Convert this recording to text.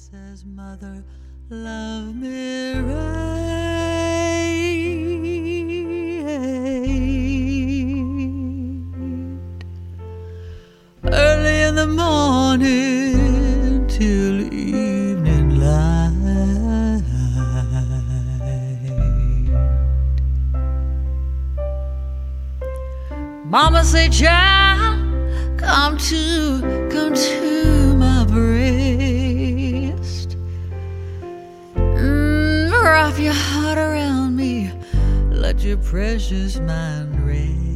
says, Mother, love me right. Early in the morning till evening light. Mama say, child, come to my breast. Wrap your heart around me, let your precious mind rest.